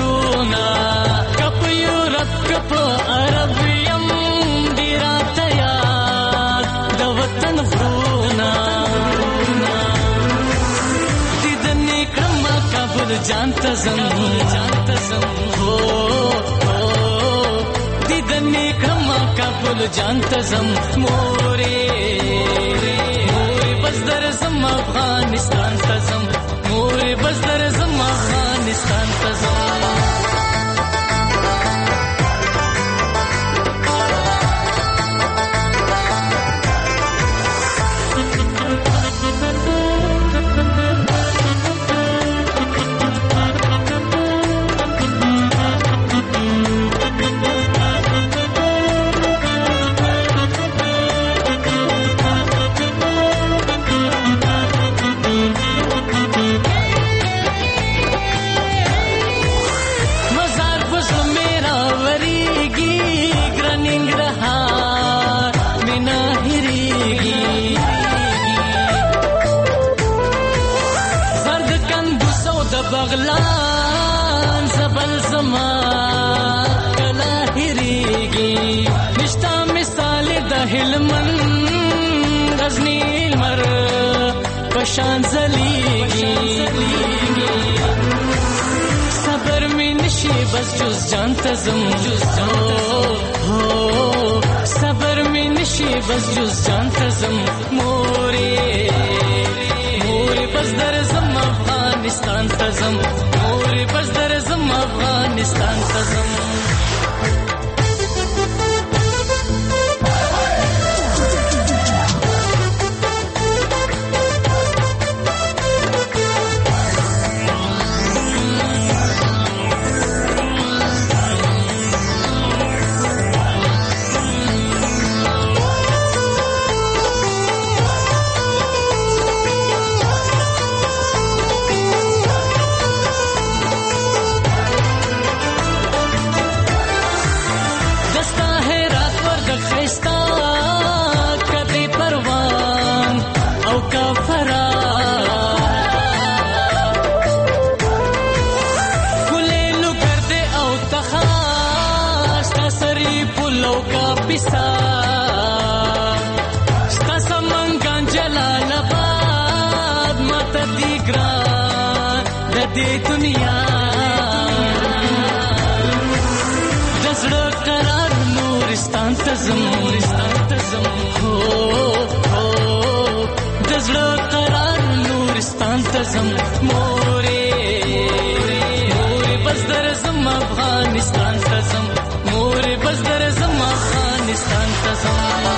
Arab yam dirata ya جانته زم هو دیدنې کما کابل جانته زم مورې بس در زم افغانستان ته زم مورې بس در زم افغانستان ته زم بغلان زبل زما کلا هریږي نشتا مثال د هلمن غزنی المر پشان زلیږي صبر می نشي بس جز جان تزم صبر می نشي بس جز جان تزم موري بس در زم افغانستان تزم موري بس در زم افغانستان تزم ستا سمنگان جلال آباد ماتا دی گران د دې دنیا دزړه قرار نورستان تزم دزړه قرار نورستان تزم مورې بس در زم افغانستان تزم مورې بس در زم افغانستان تزم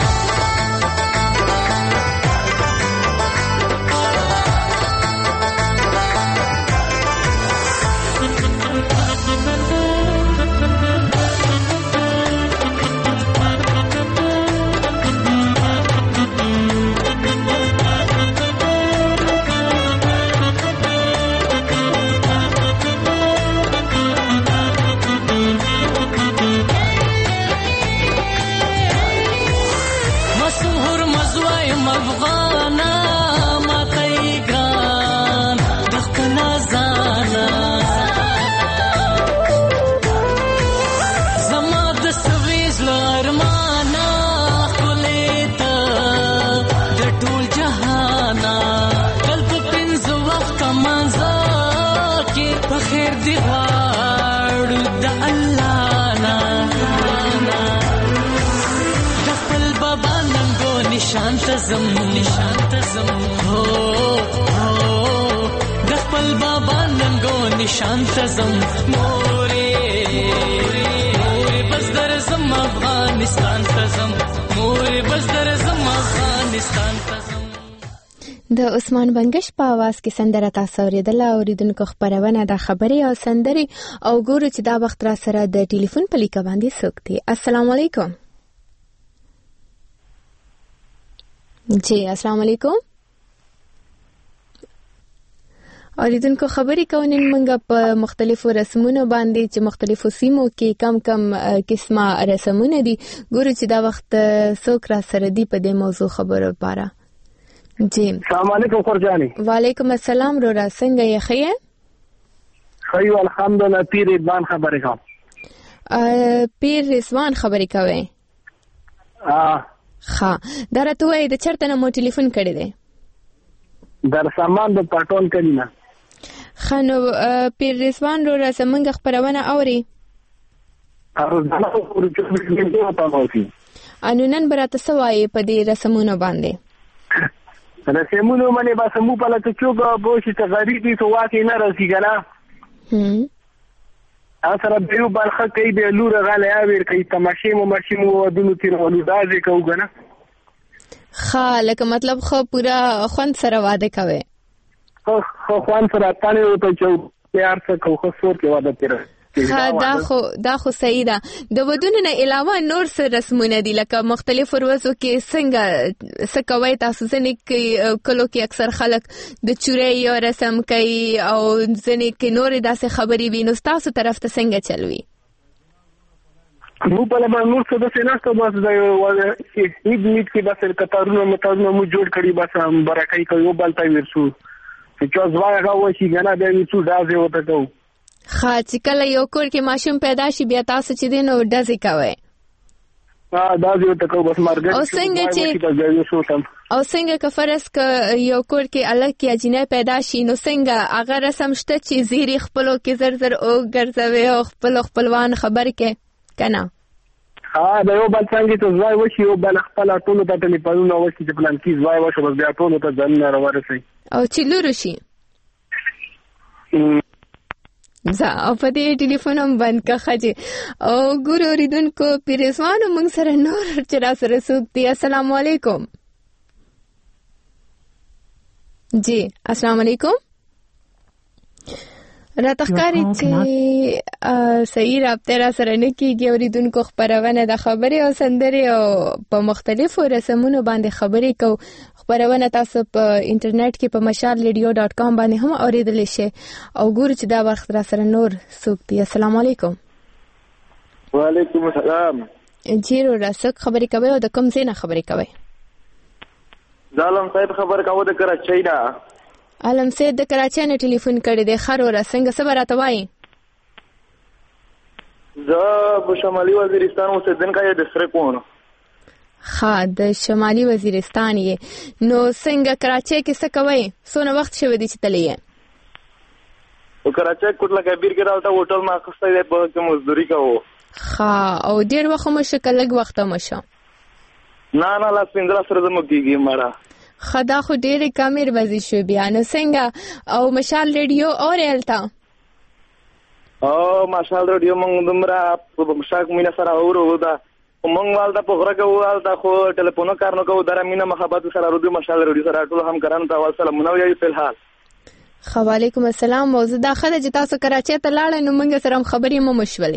نشان تزم د خپل بابا ننګو نشان تزم مورې بس در زم افغانستان تزم مورې بس در زم افغانستان تزم د عثمان بنگش په आवाज کې سندره تاسو اوریدله اوریدونکو خبرونه د خبري او سندري او ګورو چې دا وخت را سره د ټلیفون په لیکه باندې څوک دی السلام علیکم जी अस्सलाम वालेकुम اوریدونکو خبرې کوونین منګه په مختلفو رسمونو باندې چې مختلفو سیمو کې کم قسمه رسمونه دي ګورو چې دا وخت څوک را سره دی په دې موضوع خبرو لپاره जी السلام علیکم خورجانی وعلیکم السلام رورا څنګه یې خیر خیر الحمدلله پیر رضوان خبرې کوم پیر رضوان خبرې کوي ها درته وای د چرته نو ټلیفون کړی دی در سامان د پټون کلینا خانو پیر رضوان رو زمونږ خبرونه اوري انو نن براته سوای په دې رسمونو باندې رسمونو باندې بس مو په لته چوک بوشي ته غریبي تو واکې نه راسي کنه اثر به برخه کوي به لور غاله اویر کوي تماشې مو مرشي مو ودونو تیر ولو دازې کو کنه خالک مطلب خو پورا خوند سره واده کوي خو خوند سره تانه وته چو پیار څه کو خو سور کې واده تیر دا خو صحیح ده د ودونو نه علاوه نور څه رسمونه دي لکه مختلف ورځو کې څنګه څه کوي تاسو ځنې کلو کې اکثر خلک د چورې یو رسم کوي او ځنې کې نور داسې خبرې وي نو تاسو طرف ته څنګه چلوي نو په لمن نور څه د سیناسته بس د نیټ کې بس کتارونو مو جوړ کړي بس برکای کوي او بلتا ورسو چې ځوای راوي چې غنا به ورسو دازې وته کو خا چې کله یو کور کې ماشوم پیدا شي بیا تاسو چې دین او دازې کوي دازې وته کو بس مرګ او څنګه که فرض ک یو کور کې الګ کې اجنه پیدا شي نو څنګه هغه رسم شته چې زیری خپلو کې زر او ګرځوي او خپلوان خبر کې کنه دا یو بل څنګه ته ځای وشي او بل خپل ټولو ته ټلیفونونه وشي چې پلان کې ځای وشي بس بیا ټولو ته ځان نه راوړي او چې لور شي او په دې ټلیفون هم بند کا خجه او ګورو ریدونکو پیرزوانو موږ سره نور چې را سره سوق دي السلام علیکم جی السلام علیکم راتخکاری چې صحیح رابطه را سره نه کیږي اوریدونکو خبرونه د خبرې او سندرې او په مختلفو رسمونو باندې خبرې کو خبرونه تاسو په انټرنیټ کې په mashalradio.com باندې هم اوریدلی شئ او ګورو چې دا وخت را سره نور څوک دی السلام علیکم وعلیکم السلام جیرو راسک خبرې کوي او د کوم ځای نه خبرې کوي ظالم صاحب خبر کاوه د کراچۍ نه علم سید د کراچۍ نه ټلیفون کړی دی خر ور څنګه صبر راته وایي زه په شمالي وزیرستان اوسیدونکی د سره کوم ها د شمالي وزیرستان یې نو څنګه کراچۍ کې څه کوي څونه وخت شوی دی چې تللی یې په کراچۍ کوټله کبیر کې راوته هوټل ما اخیستی دی په کې مزدوري کوو ها او ډېر وخت مو شو که لږ وخت مو شو نه لاس 15 ورځې مو کېږي مړه خدا خو ډېرې کمې ورځې شوې بیا نو څنګه او مشال ریډیو اورېل تا او مشال ریډیو موږ دومره په شاک مینه سره اورو دا موږ والدا په غره کې والدا خو ټلیفون کار نه کوو در مینه محبت سره ورو مشال ریډیو سره ټول هم کران ته سلامونه وایي په الحال وعلیکم السلام موزه دا خله چې تاسو کراچۍ ته لاړ نو موږ سره خبرې مو مشولې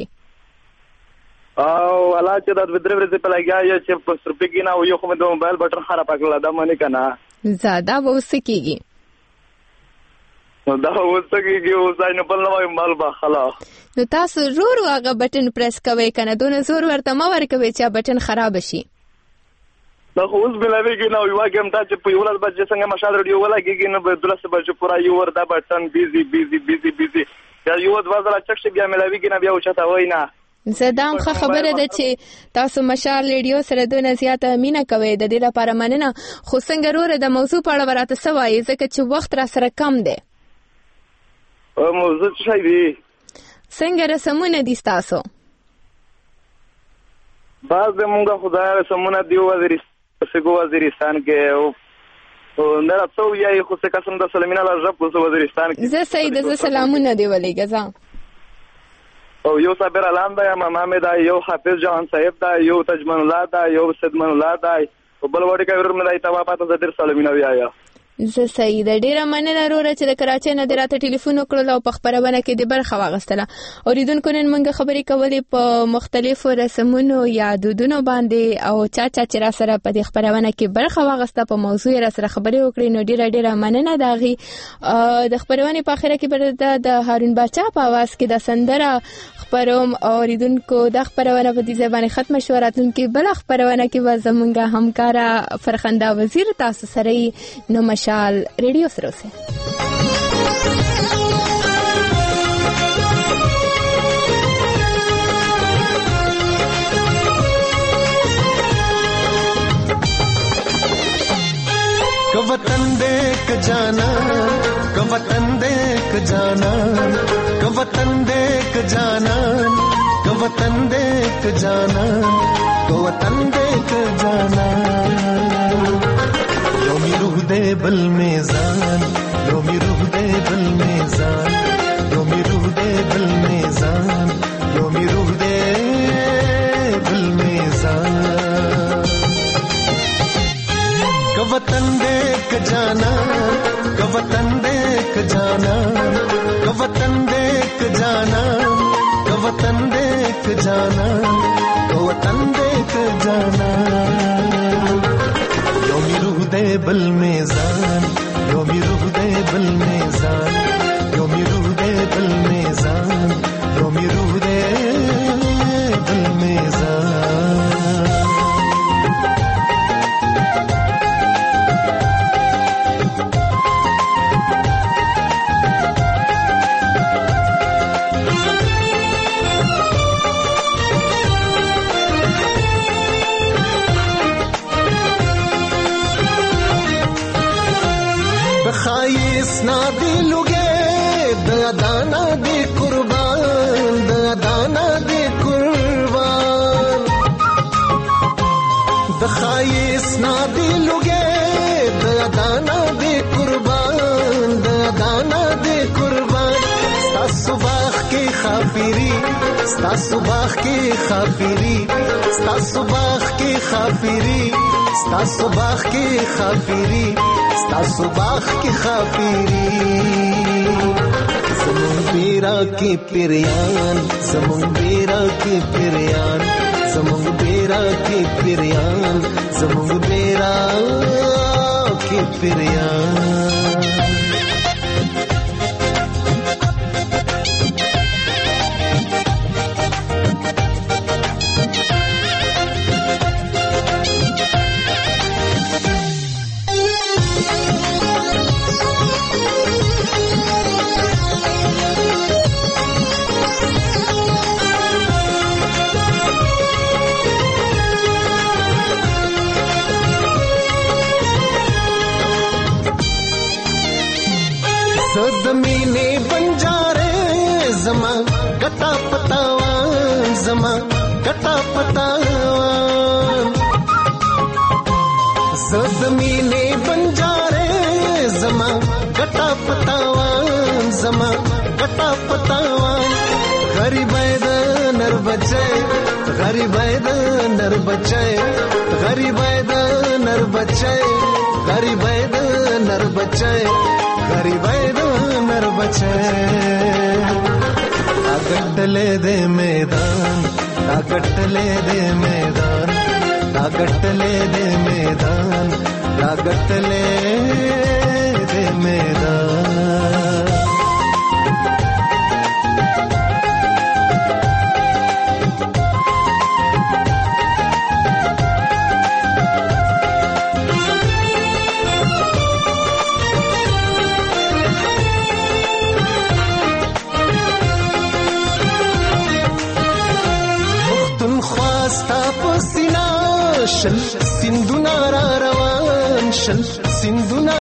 او الله چې د درې ورځې په لګیا چې په سرپې کې نه یو خو د موبایل بټن خراب کړل دا مونږ کنه زاده وسکیږي دا وسکیږي او ځای نه بل نوې مال با خلا نو تاسو زور هغه بټن پریس کوي کنه دونه زور ورته ما ورکوي چې بټن خراب شي دا خو اوس بلوي کې نو یو واګم ته چې په یو ورځ بچ څنګه مشال ریډیو ولا کېږي نو په 13 بجې پورا یو ور دا بټن بیزي دا یو ځل چک شي بیا ملوي کې نه بیا وچته وای نه زدام خبره ده چې تاسو مشال ریډیو سره دونه زیاته مینه کوي د دې لپاره مننه خو څنګه وروره د موضوع په اړه ورته سوای ځکه چې وخت را سره کم دی موضوع څه دی څنګه رسمونه دي تاسو بعض د مونږه خدای رسمونه دی وزیرستان کې او نه راځو یا خو څه قسم د سلامینه لږه په وزیرستان کې زه سید ز سلامونه دی ولېګه او یو صابر علام دا محمد دا یو حافظ جهان صاحب دا یو تجمن الله دا یو صدمن الله دا په بل وړي کې ورمه دای ته واپس د ډیر سلامونه ویایا زه سید ډیره مننه وروره چې د کراچۍ نه دراته ټلیفون وکړل او په خبرونه کې د برخه واغستله اوریدونکو نن موږ خبرې کولې په مختلفو رسمونو یا دودونو باندې او چا چې را سره په دې خبرونه کې برخه واغسته په موضوع را سره خبرې وکړې نو ډیره مننه داغي د خبرونه په اخره کې د هارون باچا په आवाज کې د سندره خبروم اوریدونکو د خبرونه په دې ځبانه ختم شو راتلونکي بل خبرونه کې و زمونږه همکارا فرخنده وزیر تاسو سره نو مشال ریډیو سره اوسه वतन देख जाना वतन देख जाना, वतन देख जाना, वतन देख जाना, वतन देख जाना। योमी रूह दे बल मेज़ान, योमी रूह दे बल मेज़ान, योमी रूह दे बल मेज़ान, योमी रूह दे बल मेज़ान। वतन देख जाना, वतन देख जाना, वतन देख जाना, वतन देख जाना, वतन देख जाना। योमी रूह दे बल मेज़ान, योमी रूह दे बल मेज़ान, योमी रूह दे बल मेज़ान, योमी रूह दे बल मेज़ान। ना दिलुगे दाना दे कुर्बान, दाना दे कुर्बान। दखाइस ना दिलुगे दाना दे कुर्बान, दाना दे कुर्बान। स्ता सुबाह की खाफिरी, स्ता सुबाह की खाफिरी, स्ता सुबाह की खाफिरी, स्ता सुबाह की खाफिरी, स्ता सुबाह की खाफिरी। ज़मुन बेरा की पिरियान, ज़मुन बेरा की पिरियान, ज़मुन बेरा की पिरियान, ज़मुन बेरा की पिरियान। ज़मीने बंजारे ज़मा गटा पतावान, ज़मा गटा पतावान। ज़मीने बंजारे ज़मा गटा पतावान, ज़मा गटा पतावान। गरीब नर बचे, गरीब नर बचे, गरीब नर बचे, गरीब नर बचे, गरीब नर बचे। ताकत ले दे मैदान, ताकत ले दे मैदान, ताकत ले दे मैदान, ताकत ले दे मैदान। شل سندونه را روان شل سندونه